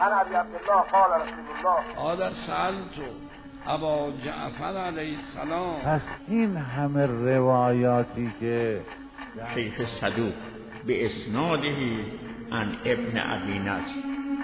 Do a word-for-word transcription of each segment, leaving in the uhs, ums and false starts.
عن ابي عبدالله قال رسول الله قال سألت ابا جعفر علیه السلام. پس این همه روایاتی که شیخ صدوق به اسناده عن ابن ابی نصر.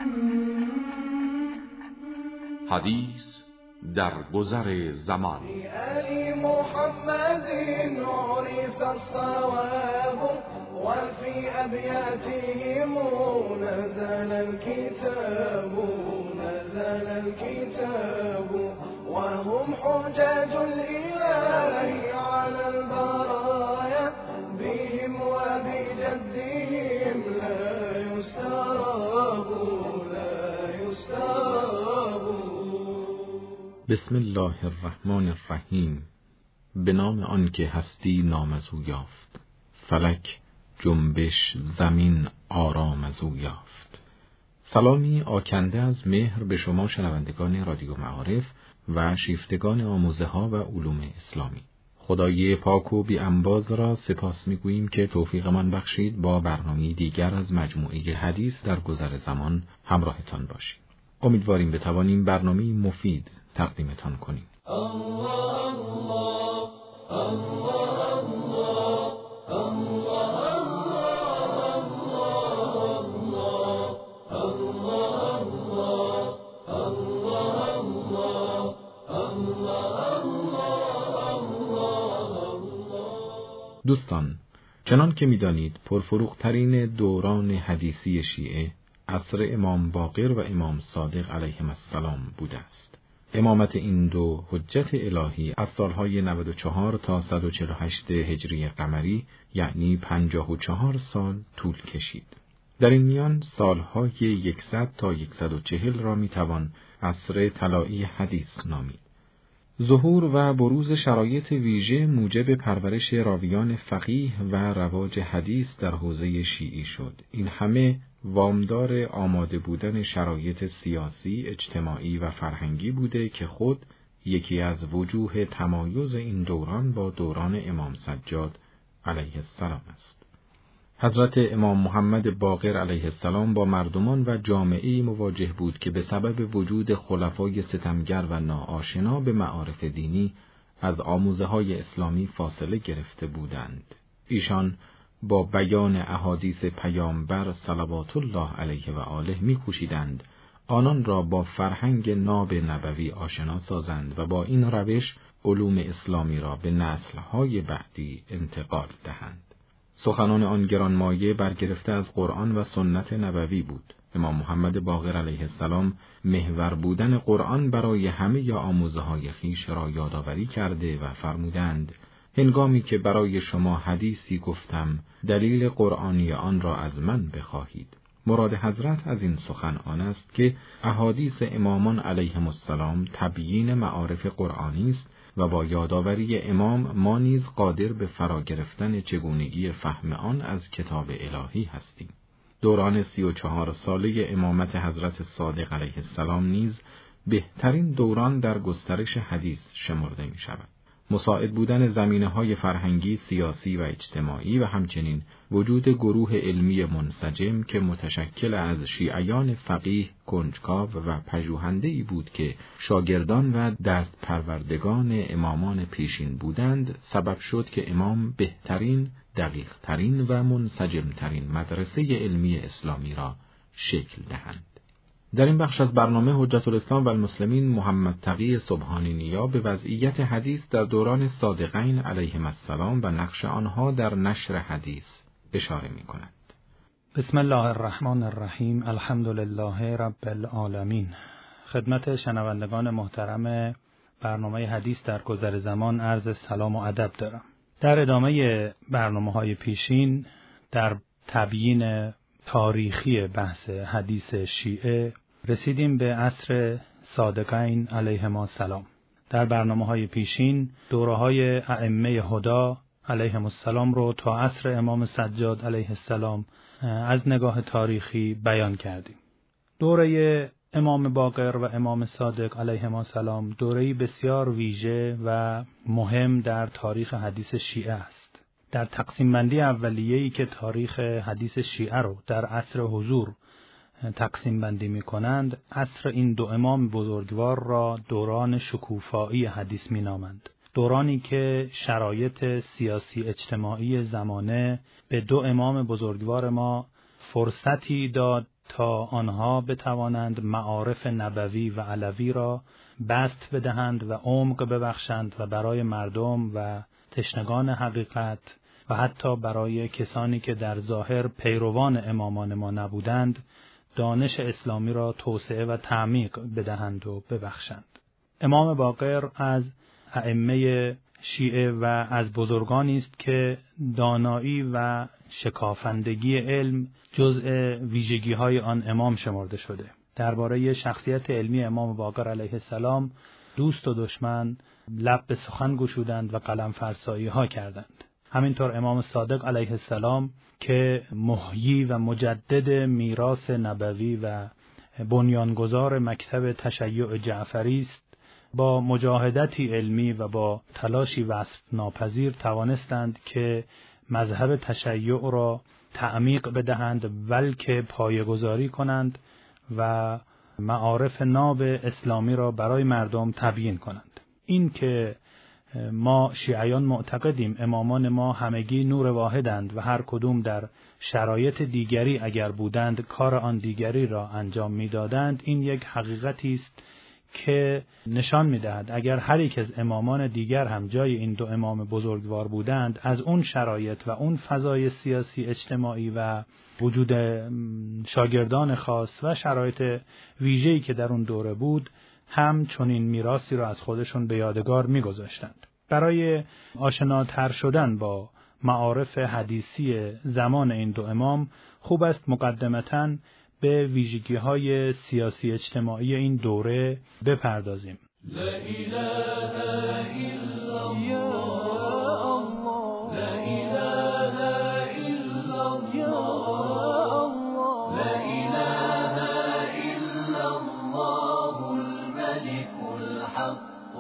حدیث در گذر زمان. علی محمد عرف الصواب وفي ابياتهم نزل الكتاب نزل الكتاب وهم حجاج الاله على البرايا بهم وبجدهم لا يستراب لا يستراب. بسم الله الرحمن الرحیم. به نام آنکه هستی نام از او یافت، فلک جنبش زمین آرام از او یافت. سلامی آکنده از مهر به شما شنوندگان رادیو معارف و شیفتگان آموزه ها و علوم اسلامی. خدای پاک و بی انباز را سپاس می‌گوییم که توفیقمان بخشید با برنامه دیگر از مجموعه حدیث در گذر زمان همراهتان باشیم. امیدواریم بتوانیم برنامه مفید تقدیمتان کنیم. الله الله الله الله دوستان، چنان که می‌دانید پرفروغ‌ترین دوران حدیثی شیعه عصر امام باقر و امام صادق علیهم السلام بوده است. امامت این دو حجت الهی از سالهای نود و چهار تا صد و چهل و هشت هجری قمری یعنی پنجاه و چهار سال طول کشید. در این میان سالهای صد تا صد و چهل را میتوان عصر طلایی حدیث نامید. ظهور و بروز شرایط ویژه موجب پرورش راویان فقیه و رواج حدیث در حوزه شیعی شد. این همه وامدار آماده بودن شرایط سیاسی، اجتماعی و فرهنگی بوده که خود یکی از وجوه تمایز این دوران با دوران امام سجاد علیه السلام است. حضرت امام محمد باقر علیه السلام با مردمان و جامعه‌ای مواجه بود که به سبب وجود خلفای ستمگر و ناآشنا به معارف دینی از آموزه‌های اسلامی فاصله گرفته بودند. ایشان با بیان احادیث پیامبر صلوات الله علیه و آله می‌کوشیدند آنان را با فرهنگ ناب نبوی آشنا سازند و با این روش علوم اسلامی را به نسل‌های بعدی انتقال دهند. سخنان آن گرانمایه برگرفته از قرآن و سنت نبوی بود. امام محمد باقر علیه السلام محور بودن قرآن برای همه یا آموزه‌های خویش را یادآوری کرده و فرمودند هنگامی که برای شما حدیثی گفتم دلیل قرآنی آن را از من بخواهید. مراد حضرت از این سخن آن است که احادیث امامان علیهم السلام تبیین معارف قرآنی است و با یادآوری امام ما نیز قادر به فرا گرفتن چگونگی فهم آن از کتاب الهی هستیم. دوران سی و چهار ساله امامت حضرت صادق علیه السلام نیز بهترین دوران در گسترش حدیث شمرده می شود. مساعد بودن زمینه‌های فرهنگی، سیاسی و اجتماعی و همچنین وجود گروه علمی منسجم که متشکل از شیعیان فقیه، کنجکاو و پژوهنده‌ای بود که شاگردان و دست پروردگان امامان پیشین بودند، سبب شد که امام بهترین، دقیق‌ترین و منسجم‌ترین مدرسه علمی اسلامی را شکل دهند. در این بخش از برنامه حجت الاسلام و المسلمین محمد تقی سبحانی نیا به وضعیت حدیث در دوران صادقین علیهم السلام و نقش آنها در نشر حدیث اشاره می کند. بسم الله الرحمن الرحیم. الحمد لله رب العالمین. خدمت شنوندگان محترم برنامه حدیث در گذر زمان عرض سلام و ادب دارم. در ادامه برنامه‌های پیشین در تبیین تاریخی بحث حدیث شیعه رسیدیم به عصر صادقین علیهم السلام. در برنامه‌های پیشین دوره‌های ائمه هدا علیهم السلام رو تا عصر امام سجاد علیه السلام از نگاه تاریخی بیان کردیم. دوره امام باقر و امام صادق علیهم السلام دوره‌ای بسیار ویژه و مهم در تاریخ حدیث شیعه است. در تقسیم بندی اولیه‌ای که تاریخ حدیث شیعه رو در عصر حضور تقسیم بندی می کنند، عصر این دو امام بزرگوار را دوران شکوفایی حدیث می نامند. دورانی که شرایط سیاسی اجتماعی زمانه به دو امام بزرگوار ما فرصتی داد تا آنها بتوانند معارف نبوی و علوی را بسط بدهند و عمق ببخشند و برای مردم و تشنگان حقیقت و حتی برای کسانی که در ظاهر پیروان امامان ما نبودند دانش اسلامی را توسعه و تعمیق بدهند و ببخشند. امام باقر از ائمه شیعه و از بزرگانی است که دانایی و شکافندگی علم جزء ویژگی‌های آن امام شمرده شده. درباره شخصیت علمی امام باقر علیه السلام دوست و دشمن لب به سخن گشودند و قلم فرسایی ها کردند. همینطور امام صادق علیه السلام که محیی و مجدد میراث نبوی و بنیانگذار مکتب تشیع جعفری است، با مجاهدتی علمی و با تلاشی وصف ناپذیر توانستند که مذهب تشیع را تعمیق بدهند بلکه پایه‌گذاری کنند و معارف ناب اسلامی را برای مردم تبیین کنند. این که ما شیعیان معتقدیم امامان ما همگی نور واحدند و هر کدوم در شرایط دیگری اگر بودند کار آن دیگری را انجام می‌دادند، این یک حقیقتی است که نشان می‌دهد اگر هر یک از امامان دیگر هم جای این دو امام بزرگوار بودند، از اون شرایط و اون فضای سیاسی اجتماعی و وجود شاگردان خاص و شرایط ویژه‌ای که در اون دوره بود هم چنین میراثی را از خودشون به یادگار می‌گذاشتند. برای آشناتر شدن با معارف حدیثی زمان این دو امام خوب است مقدمتاً به ویژگی‌های سیاسی اجتماعی این دوره بپردازیم. لا اله الا الله، لا اله الا الله، لا اله الا الله الملك الحق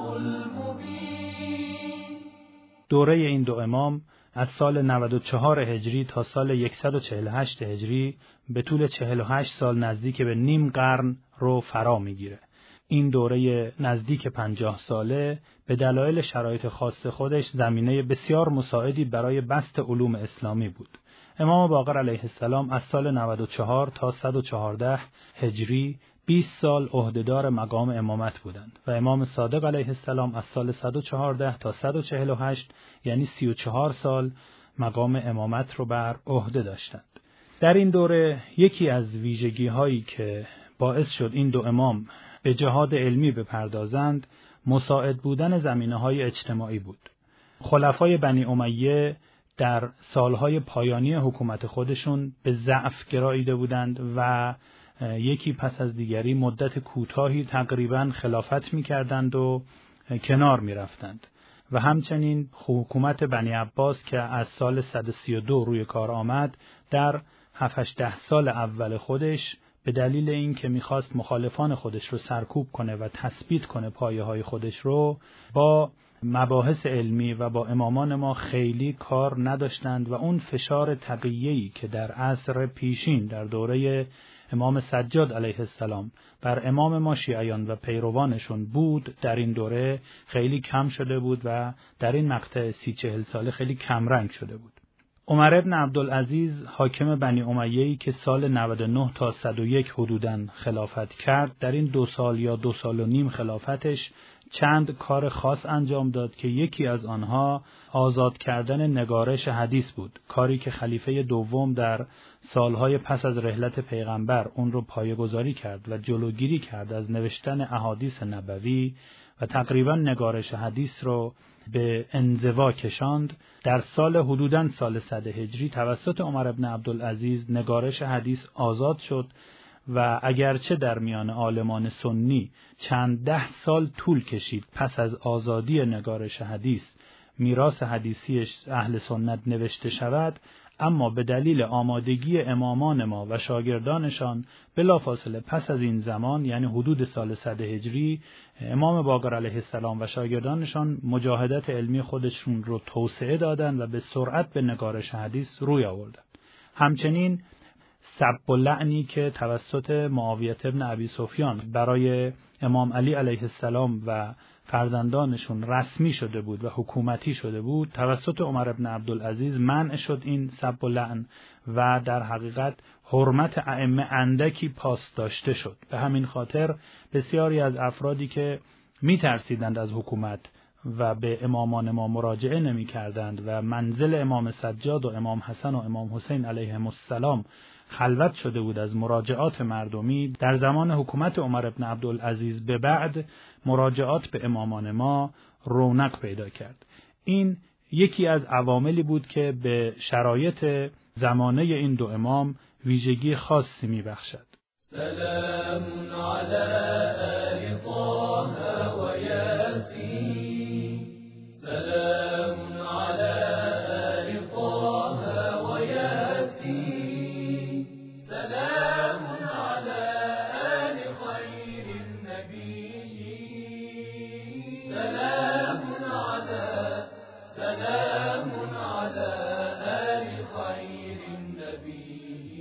المبین. دوره این دو امام از سال نود و چهار هجری تا سال صد و چهل و هشت هجری به طول چهل و هشت سال نزدیک به نیم قرن رو فرا میگیره. این دوره نزدیک پنجاه ساله به دلایل شرایط خاص خودش زمینه بسیار مساعدی برای بسط علوم اسلامی بود. امام باقر علیه السلام از سال نود و چهار تا صد و چهارده هجری بیست سال عهدهدار مقام امامت بودند و امام صادق علیه السلام از سال صد و چهارده تا صد و چهل و هشت یعنی سی و چهار سال مقام امامت رو بر عهده داشتند. در این دوره یکی از ویژگی هایی که باعث شد این دو امام به جهاد علمی بپردازند مساعد بودن زمینه های اجتماعی بود. خلفای بنی امیه در سالهای پایانی حکومت خودشون به ضعف گراییده بودند و یکی پس از دیگری مدت کوتاهی تقریباً خلافت می‌کردند و کنار می‌رفتند و همچنین حکومت بنی عباس که از سال صد و سی و دو روی کار آمد در هفت هشت سال اول خودش به دلیل اینکه می‌خواست مخالفان خودش رو سرکوب کنه و تثبیت کنه پایه‌های خودش رو با مباحث علمی و با امامان ما خیلی کار نداشتند و اون فشار تقیه‌ای که در عصر پیشین در دوره امام سجاد علیه السلام بر امام ما شیعیان و پیروانشون بود در این دوره خیلی کم شده بود و در این مقطع سی چهل ساله خیلی کم رنگ شده بود. عمر ابن عبدالعزیز حاکم بنی امیه‌ای که سال نود و نه تا صد و یک حدوداً خلافت کرد، در این دو سال یا دو سال و نیم خلافتش چند کار خاص انجام داد که یکی از آنها آزاد کردن نگارش حدیث بود، کاری که خلیفه دوم در سالهای پس از رحلت پیغمبر اون رو پایه‌گذاری کرد و جلوگیری کرد از نوشتن احادیث نبوی و تقریبا نگارش حدیث رو به انزوا کشاند. در سال حدوداً سال صد هجری توسط عمر ابن عبدالعزیز نگارش حدیث آزاد شد و اگرچه در میان عالمان سنی چند ده سال طول کشید پس از آزادی نگارش حدیث میراث حدیثیش اهل سنت نوشته شود، اما به دلیل آمادگی امامان ما و شاگردانشان بلافاصله پس از این زمان یعنی حدود سال صد هجری امام باقر علیه السلام و شاگردانشان مجاهدت علمی خودشون رو توسعه دادند و به سرعت به نگارش حدیث روی آوردند. همچنین سب و لعنی که توسط معاویه ابن ابی سفیان برای امام علی علیه السلام و فرزندانشون رسمی شده بود و حکومتی شده بود، توسط عمر ابن عبدالعزیز منع شد این سب و لعن و در حقیقت حرمت ائمه اندکی پاس داشته شد. به همین خاطر بسیاری از افرادی که می‌ترسیدند از حکومت و به امامان ما مراجعه نمی کردند و منزل امام سجاد و امام حسن و امام حسین علیهم السلام خلوت شده بود از مراجعات مردمی، در زمان حکومت عمر ابن عبدالعزیز به بعد مراجعات به امامان ما رونق پیدا کرد. این یکی از عواملی بود که به شرایط زمانه این دو امام ویژگی خاصی می بخشد. سلام علی آل طه و یاسین، سلام علی آل طه و یاسین، سلام علی آل خیر النبی، سلام علی سلام علی آل خیر النبی.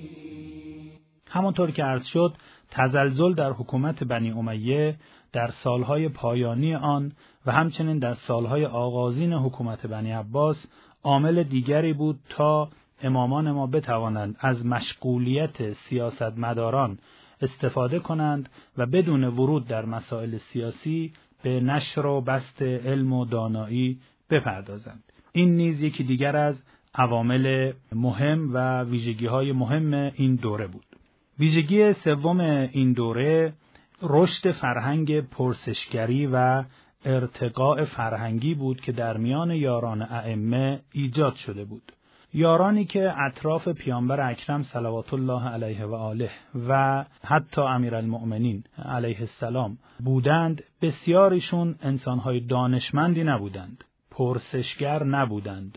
همانطور که عرض شد، تزلزل در حکومت بنی امیه در سالهای پایانی آن و همچنین در سالهای آغازین حکومت بنی عباس عامل دیگری بود تا امامان ما بتوانند از مشغولیت سیاستمداران استفاده کنند و بدون ورود در مسائل سیاسی به نشر و بسط علم و دانایی بپردازند. این نیز یکی دیگر از عوامل مهم و ویژگی‌های مهم این دوره بود. ویژگی سوم این دوره رشد فرهنگ پرسشگری و ارتقاء فرهنگی بود که در میان یاران ائمه ایجاد شده بود. یارانی که اطراف پیامبر اکرم صلوات الله علیه و آله و حتی امیرالمؤمنین علیه السلام بودند، بسیاریشون انسانهای دانشمندی نبودند، پرسشگر نبودند،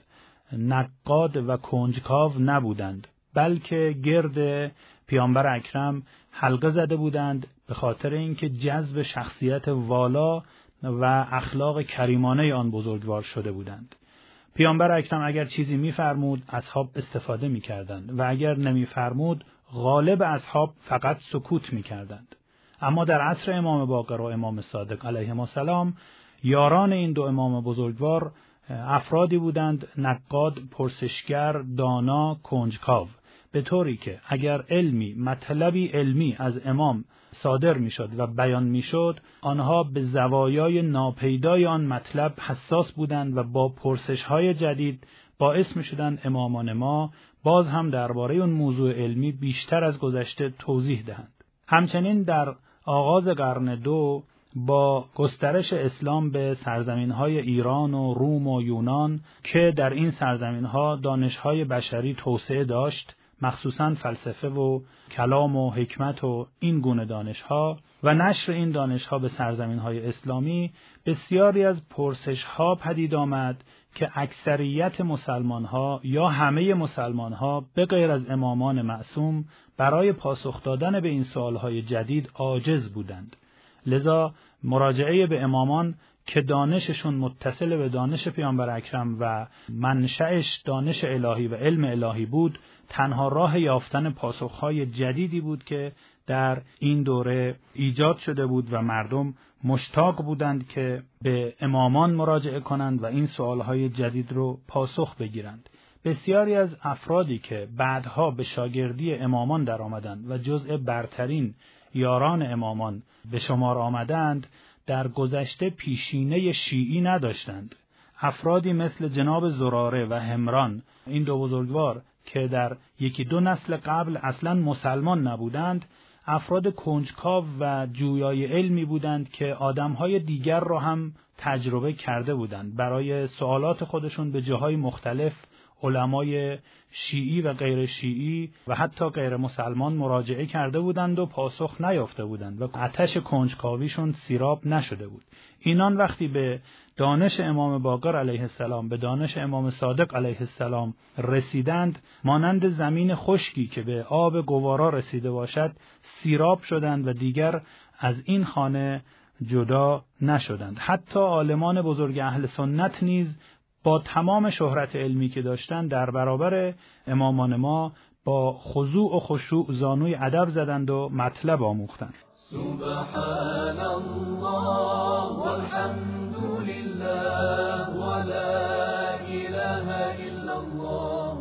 نقاد و کنجکاو نبودند، بلکه گرد پیامبر اکرم حلقه زده بودند به خاطر اینکه جذب شخصیت والا و اخلاق کریمانه آن بزرگوار شده بودند. پیامبر اکرم اگر چیزی می‌فرمود اصحاب استفاده می‌کردند و اگر نمی‌فرمود غالب اصحاب فقط سکوت می‌کردند. اما در عصر امام باقر و امام صادق علیهم السلام یاران این دو امام بزرگوار افرادی بودند نقاد، پرسشگر، دانا، کنجکاو، به طوری که اگر علمی، مطلبی علمی از امام صادر میشد و بیان میشد، آنها به زوایای ناپیدای آن مطلب حساس بودند و با پرسش‌های جدید باعث میشدند امامان ما باز هم درباره اون موضوع علمی بیشتر از گذشته توضیح دهند. همچنین در آغاز قرن دو با گسترش اسلام به سرزمین‌های ایران و روم و یونان که در این سرزمین‌ها دانش‌های بشری توسعه داشت، مخصوصاً فلسفه و کلام و حکمت و این گونه دانش‌ها و نشر این دانش‌ها به سرزمین‌های اسلامی، بسیاری از پرسش‌ها پدید آمد که اکثریت مسلمان‌ها یا همه مسلمان‌ها به غیر از امامان معصوم برای پاسخ دادن به این سوال‌های جدید عاجز بودند. لذا مراجعه به امامان که دانششون متصل به دانش پیامبر اکرم و منشأش دانش الهی و علم الهی بود، تنها راه یافتن پاسخهای جدیدی بود که در این دوره ایجاد شده بود و مردم مشتاق بودند که به امامان مراجعه کنند و این سوالهای جدید رو پاسخ بگیرند. بسیاری از افرادی که بعدها به شاگردی امامان در آمدند و جزء برترین یاران امامان به شمار آمدند، در گذشته پیشینه شیعی نداشتند. افرادی مثل جناب زراره و همران، این دو بزرگوار که در یکی دو نسل قبل اصلاً مسلمان نبودند، افراد کنجکاو و جویای علمی بودند که آدمهای دیگر را هم تجربه کرده بودند. برای سوالات خودشون به جاهای مختلف علمای شیعی و غیر شیعی و حتی غیر مسلمان مراجعه کرده بودند و پاسخ نیافته بودند و آتش کنجکاویشون سیراب نشده بود. اینان وقتی به دانش امام باقر علیه السلام، به دانش امام صادق علیه السلام رسیدند، مانند زمین خشکی که به آب گوارا رسیده باشد سیراب شدند و دیگر از این خانه جدا نشدند. حتی عالمان بزرگ اهل سنت نیز با تمام شهرت علمی که داشتند در برابر امامان ما با خضوع و خشوع زانوی ادب زدند و مطلب آموختند. سبحان الله والحمد لله ولا اله الا الله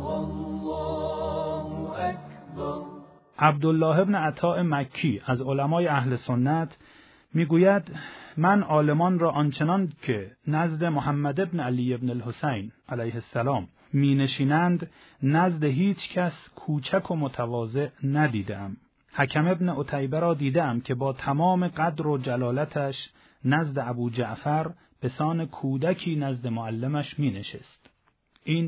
والله اکبر. عبدالله ابن عطاء مکی از علمای اهل سنت میگوید من عالمان را آنچنان که نزد محمد ابن علی ابن الحسین علیه السلام می نشینند نزد هیچ کس کوچک و متواضع ندیدم. حکم ابن عتیبه را دیدم که با تمام قدر و جلالتش نزد ابو جعفر به سان کودکی نزد معلمش می نشست. این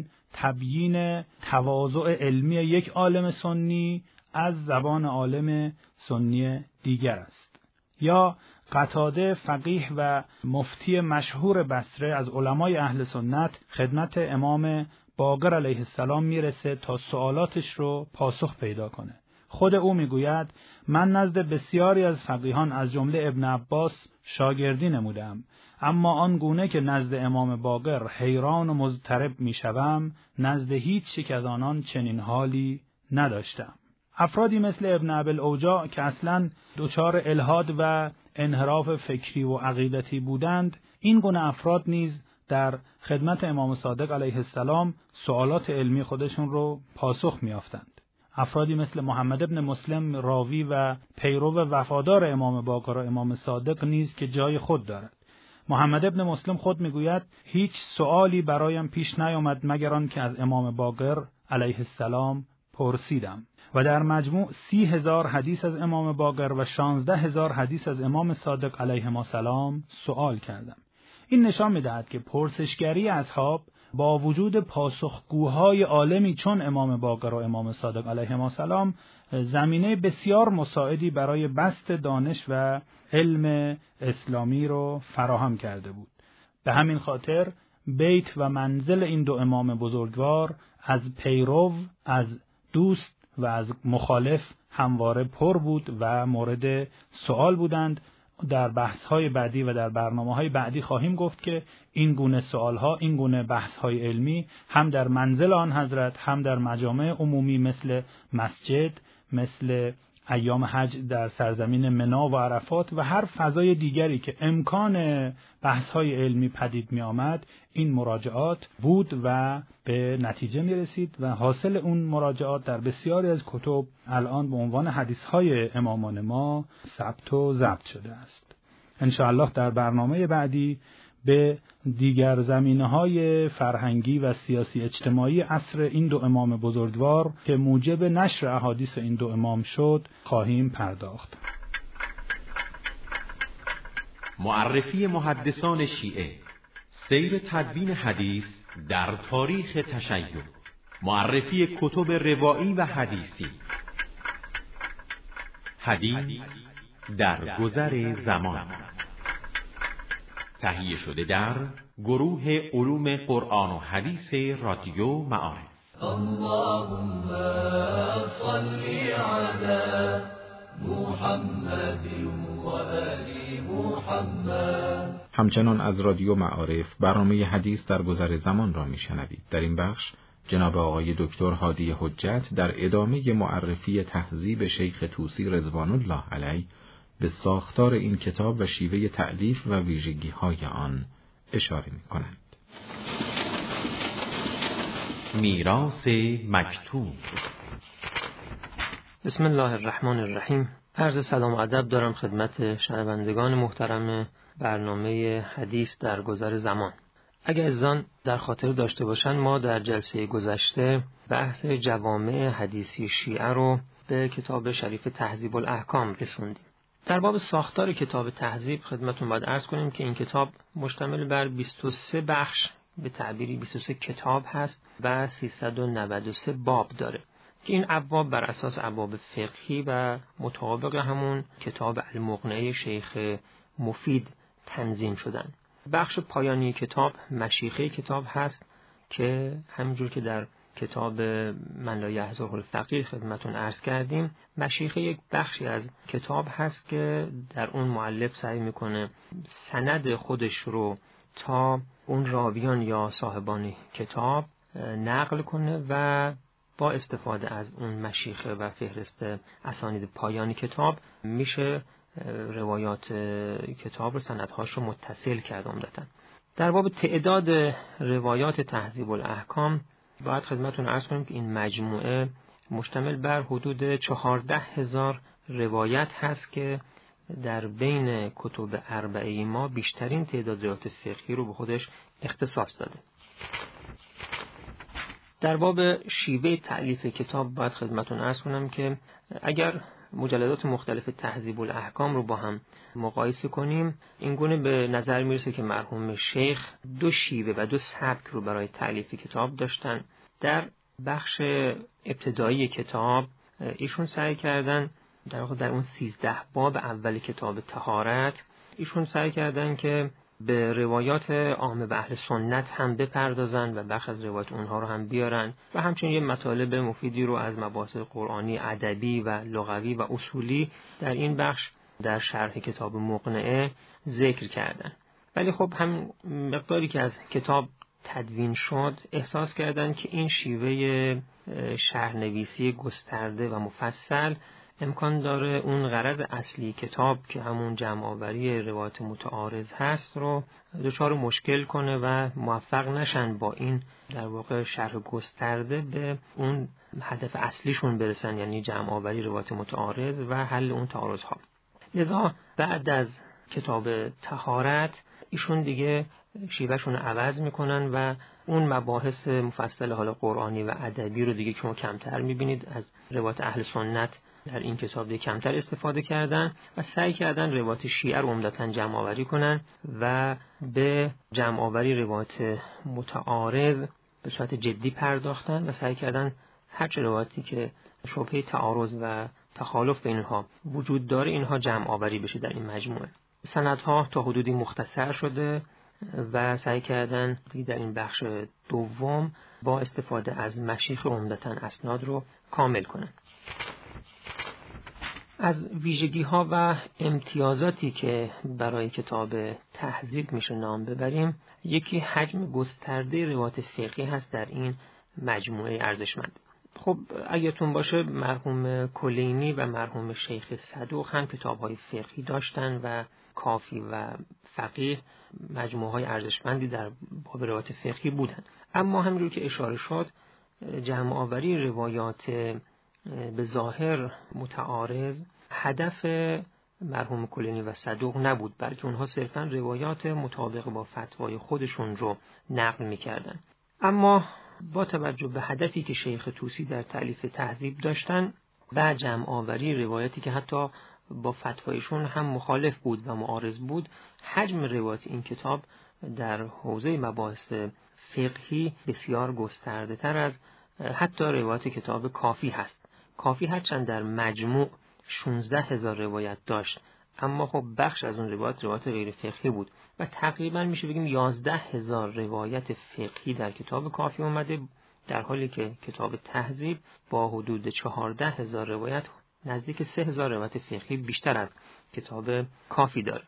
تبیین تواضع علمی یک عالم سنی از زبان عالم سنی دیگر است. یا قتاده فقیه و مفتی مشهور بصره از علمای اهل سنت خدمت امام باقر علیه السلام میرسه تا سوالاتش رو پاسخ پیدا کنه. خود او میگوید من نزد بسیاری از فقیهان از جمله ابن عباس شاگردی نمودم، اما آن گونه که نزد امام باقر حیران و مضطرب میشوم نزد هیچ یک از آنان چنین حالی نداشتم. افرادی مثل ابن ابی‌الاوجاع که اصلاً دچار الحاد و انحراف فکری و عقیدتی بودند، این گونه افراد نیز در خدمت امام صادق علیه السلام سوالات علمی خودشون رو پاسخ می‌یافتند. افرادی مثل محمد ابن مسلم راوی و پیرو وفادار امام باقر و امام صادق نیز که جای خود دارد. محمد ابن مسلم خود میگوید هیچ سوالی برایم پیش نیامد مگر آن که از امام باقر علیه السلام پرسیدم و در مجموع سی هزار حدیث از امام باقر و شانزده هزار حدیث از امام صادق علیهما السلام سوال کردم. این نشان می‌دهد که پرسشگری اصحاب با وجود پاسخگوهای عالمی چون امام باقر و امام صادق علیهما السلام زمینه بسیار مساعدی برای بسط دانش و علم اسلامی رو فراهم کرده بود. به همین خاطر بیت و منزل این دو امام بزرگوار از پیرو، از دوست و از مخالف همواره پر بود و مورد سوال بودند. در بحث‌های بعدی و در برنامه‌های بعدی خواهیم گفت که این گونه سوال‌ها، این گونه بحث‌های علمی هم در منزل آن حضرت، هم در مجامع عمومی مثل مسجد، مثل ایام حج در سرزمین منا و عرفات و هر فضای دیگری که امکان بحث‌های علمی پدید می‌آمد، این مراجعات بود و به نتیجه می‌رسید و حاصل اون مراجعات در بسیاری از کتب الان به عنوان حدیث‌های امامان ما ثبت و ضبط شده است. ان شاء الله در برنامه بعدی به دیگر زمینه‌های فرهنگی و سیاسی اجتماعی عصر این دو امام بزرگوار که موجب نشر احادیث این دو امام شد خواهیم پرداخت. معرفی محدثان شیعه، سیر تدوین حدیث در تاریخ تشیع، معرفی کتب روایی و حدیثی، حدیث در گذر زمان، تهیه شده در گروه علوم قرآن و حدیث رادیو معارف. اللهم صل على محمد و آل محمد. همچنان از رادیو معارف برنامه حدیث در گذر زمان را میشنوید. در این بخش جناب آقای دکتر هادی حجت در ادامه معرفی تهذیب شیخ طوسی رضوان الله علیه به ساختار این کتاب و شیوه تألیف و ویژگی‌های آن اشاره می‌کنند. میراث مکتوب. بسم الله الرحمن الرحیم. عرض سلام و ادب دارم خدمت شنوندگان محترم برنامه حدیث در گذر زمان. اگر عزیزان در خاطر داشته باشن، ما در جلسه گذشته بحث جوامع حدیثی شیعه رو به کتاب شریف تهذیب الاحکام رسوندیم. در باب ساختار کتاب تهذیب خدمتتون باید عرض کنیم که این کتاب مشتمل بر بیست و سه بخش به تعبیری بیست و سه کتاب هست و سیصد و نود و سه باب داره که این ابواب بر اساس ابواب فقهی و مطابق همون کتاب المغنی شیخ مفید تنظیم شدن. بخش پایانی کتاب مشیخه کتاب هست که همینجور که در کتاب من لا یحضره الفقیه خدمتون عرض کردیم، مشیخه یک بخشی از کتاب هست که در اون مؤلف سعی میکنه سند خودش رو تا اون راویان یا صاحبان کتاب نقل کنه و با استفاده از اون مشیخه و فهرست اسانید پایانی کتاب میشه روایات کتاب رو سندهاش رو متصل کرد عمدتاً. در باب تعداد روایات تهذیب الاحکام باید خدمتتون عرض کنیم که این مجموعه مشتمل بر حدود چهارده هزار روایت هست که در بین کتب اربعه ما بیشترین تعداد روایات فقهی رو به خودش اختصاص داده. در باب شیوه تألیف کتاب باید خدمتتون عرض کنم که اگر مجلدات مختلف تهذیب الاحکام رو با هم مقایسه کنیم، این گونه به نظر میرسه که مرحوم شیخ دو شیوه و دو سبک رو برای تألیف کتاب داشتن. در بخش ابتدایی کتاب ایشون سعی کردن در واقع در اون سیزده باب اول کتاب طهارت ایشون سعی کردن که به روایات عامه و اهل سنت هم بپردازن و بخش از روایات اونها رو هم بیارن و همچنین یه مطالب مفیدی رو از مباحث قرآنی، ادبی و لغوی و اصولی در این بخش در شرح کتاب مقنعه ذکر کردن. ولی خب هم مقداری که از کتاب تدوین شد احساس کردن که این شیوه شرح‌نویسی گسترده و مفصل امکان داره اون غرض اصلی کتاب که همون جمع‌آوری روایات متعارض هست رو دچار مشکل کنه و موفق نشن با این در واقع شرح گسترده به اون هدف اصلیشون برسن، یعنی جمع‌آوری روایات متعارض و حل اون تعارض‌ها. لذا بعد از کتاب طهارت ایشون دیگه شیوهشون رو عوض میکنن و اون مباحث مفصل حالا قرآنی و ادبی رو دیگه شما کمتر میبینید. از روایات اهل سنت در این کتاب دیگه کمتر استفاده کردن و سعی کردن روایات شیعه رو عمدتاً جمع آوری کنن و به جمع آوری روایات متعارض به صورت جدی پرداختن و سعی کردن هر چه روایاتی که شبهه تعارض و تخالف بین اینها وجود داره اینها جمع آوری بشه در این مجموعه. سندها تا حدودی مختصر شده و سعی کردن در این بخش دوم با استفاده از مشیخ عمدتاً اسناد رو کامل کنن. از ویژگی ها و امتیازاتی که برای کتاب تهذیب میشه نام ببریم، یکی حجم گسترده روایات فقهی هست در این مجموعه ارزشمند. خب اگرتون باشه مرحوم کلینی و مرحوم شیخ صدوق هم کتاب‌های فقهی داشتن و کافی و فقیه مجموعه‌های ارزشمندی در باب روایات فقهی بودن. اما همونجور که اشاره شد جمع آوری روایات به ظاهر متعارض هدف مرحوم کلینی و صدوق نبود، بلکه اونها صرفاً روایات مطابق با فتوای خودشون رو نقل می‌کردن. اما با توجه به هدفی که شیخ طوسی در تألیف تهذیب داشتن و جمع آوری روایتی که حتی با فتوایشون هم مخالف بود و معارض بود، حجم روایت این کتاب در حوزه مباحث فقهی بسیار گسترده تر از حتی روایت کتاب کافی هست. کافی هرچند در مجموع شانزده هزار روایت داشت، اما خب بخش از اون روایت روایت غیر فقهی بود و تقریبا میشه بگیم یازده هزار روایت فقهی در کتاب کافی اومده، در حالی که کتاب تهذیب با حدود چهارده هزار روایت نزدیک سه هزار روایت فقهی بیشتر از کتاب کافی داره.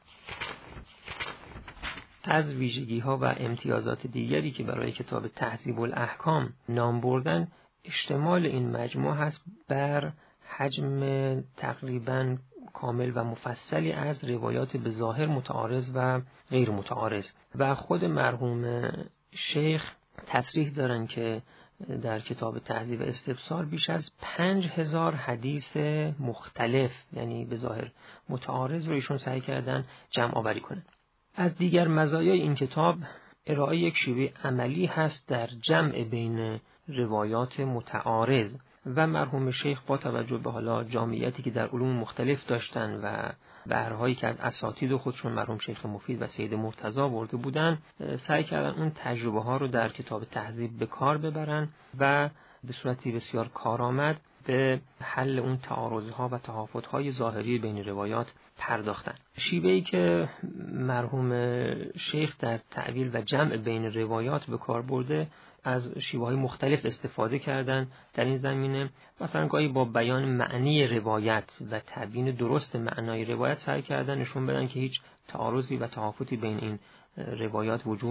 از ویژگی ها و امتیازات دیگری که برای کتاب تهذیب الاحکام نام بردن، اشتمال این مجموعه هست بر حجم تقریباً کامل و مفصلی از روایات به ظاهر متعارض و غیر متعارض و خود مرحوم شیخ تصریح دارن که در کتاب تهذیب استفسار بیش از پنج هزار حدیث مختلف یعنی به ظاهر متعارض رو ایشون سعی کردن جمع آوری کنن. از دیگر مزایای این کتاب ارائه یک شیوه عملی هست در جمع بین روایات متعارض و مرحوم شیخ با توجه به حالا جامعیتی که در علوم مختلف داشتن و بهرهایی که از اساتید خودشون مرحوم شیخ مفید و سید مرتضی برده بودن، سعی کردن اون تجربه ها رو در کتاب تهذیب به کار ببرن و به صورتی بسیار کارآمد به حل اون تعارضها و تهافت‌های ظاهری بین روایات پرداختن. شیوهی که مرحوم شیخ در تعویل و جمع بین روایات به کار برده، از شیوه‌های مختلف استفاده کردن در این زمینه. مثلا گاهی با بیان معنی روایت و تبیین درست معنای روایت سعی کردن نشون بدن که هیچ تعارضی و تهافتی بین این روایات وجود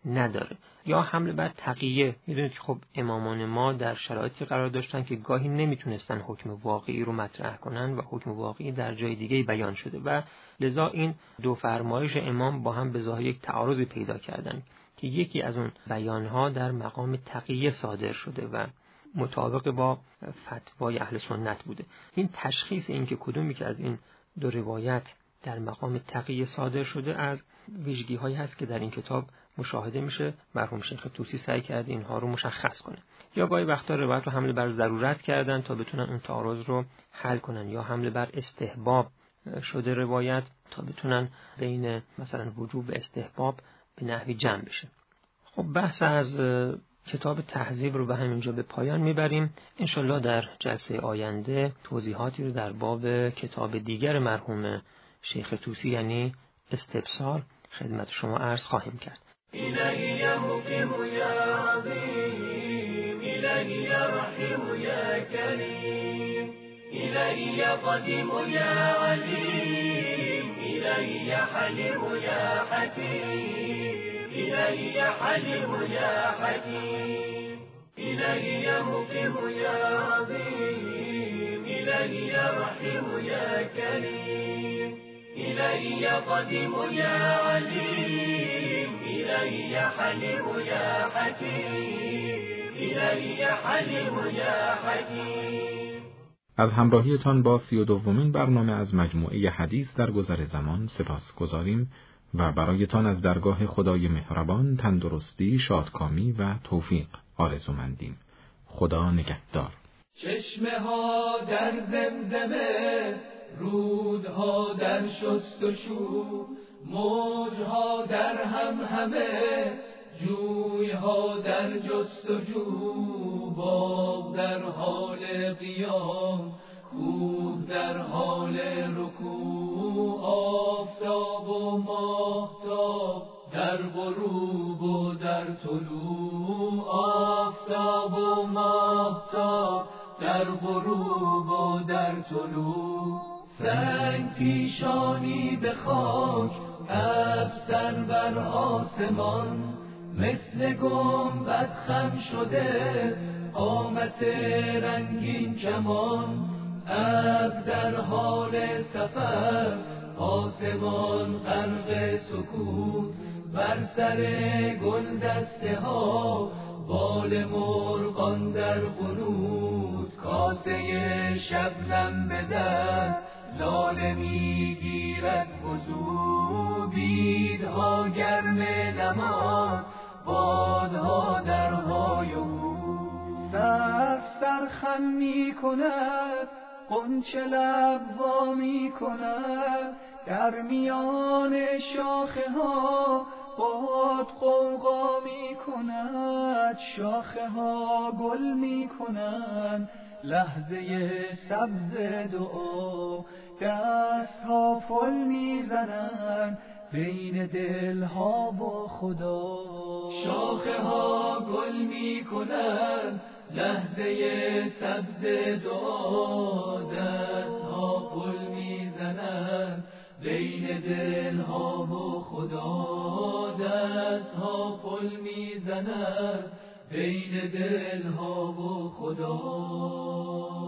نداره. یا حمله بر تقیه، میدونید که خب امامان ما در شرایطی قرار داشتن که گاهی نمیتونستن حکم واقعی رو مطرح کنن و حکم واقعی در جای دیگه بیان شده و لذا این دو فرمایش امام با هم به ظاهر یک تعارضی پیدا کردن که یکی از اون بیانها در مقام تقیه صادر شده و مطابق با فتوای اهل سنت بوده. این تشخیص این که کدومی که از این دو روایت در مقام تقیه صادر شده از ویژگی هایی هست که در این کتاب مشاهده میشه. مرحوم شیخ طوسی سعی کرد اینها رو مشخص کنه. یا گاهی وقتا روایت رو حمله بر ضرورت کردن تا بتونن اون تعارض رو حل کنن، یا حمله بر استحباب شده روایت تا بتونن بین مثلا وجوب و استحباب به نحوی جمع بشه. خب بحث از کتاب تهذیب رو به همینجا به پایان میبریم. انشالله در جلسه آینده توضیحاتی رو در باب کتاب دیگر مرحوم شیخ طوسی یعنی استبصار خدمت شما عرض خواهیم کرد. إلهي يا مقيم يا عظيم، إلهي يا رحيم يا كريم، إلهي يا قديم يا عليم، إلهي يا حليم يا حكيم، إلهي يا حليم يا حكيم، إلهي يا مقيم يا عظيم، إلهي يا رحيم يا كريم، إلهي يا قديم يا عليم، إلهي يا حليم يا حكيم، إلهي يا حليم يا حكيم. از همراهیتان با سی و دومین برنامه از مجموعه حدیث در گذر زمان سپاس گذاریم و برایتان از درگاه خدای مهربان تندرستی، شادکامی و توفیق آرزومندیم. خدا نگهدار. چشمه ها در زمزمه، رودها در شست و شو، موجها در هم همه، جویها در جست و جو، باغ در حال قیام، کوه در حال رکوع، آفتاب و ماهتاب در غروب و در طلوع، آفتاب و ماهتاب در غروب و در طلوع، سنگ پیشانی به خاک، افسر بر آسمان، مثل گنبد خم شده قامت رنگین کمان، ابر در حال سفر، آسمان غرق سکوت، بر سر گل دسته ها، بال مرغان در قنوت، کاسه شبنم به دست، لاله میگیرد وضو، بیدها گرم نماز، بادها در های او، سرف سرخم می کند، غنچه لب وا می کند، در میان شاخه ها باد غوغا می کند، شاخه ها گل می کنند، لحظه سبز دعا، دست ها فل می زنند بین دل ها و خدا، شاخه ها گل می کنند، لحظه سبز دعا، دست ها پل می زنند بین دل ها و خدا، دست ها پل می زنند بین دل ها و خدا.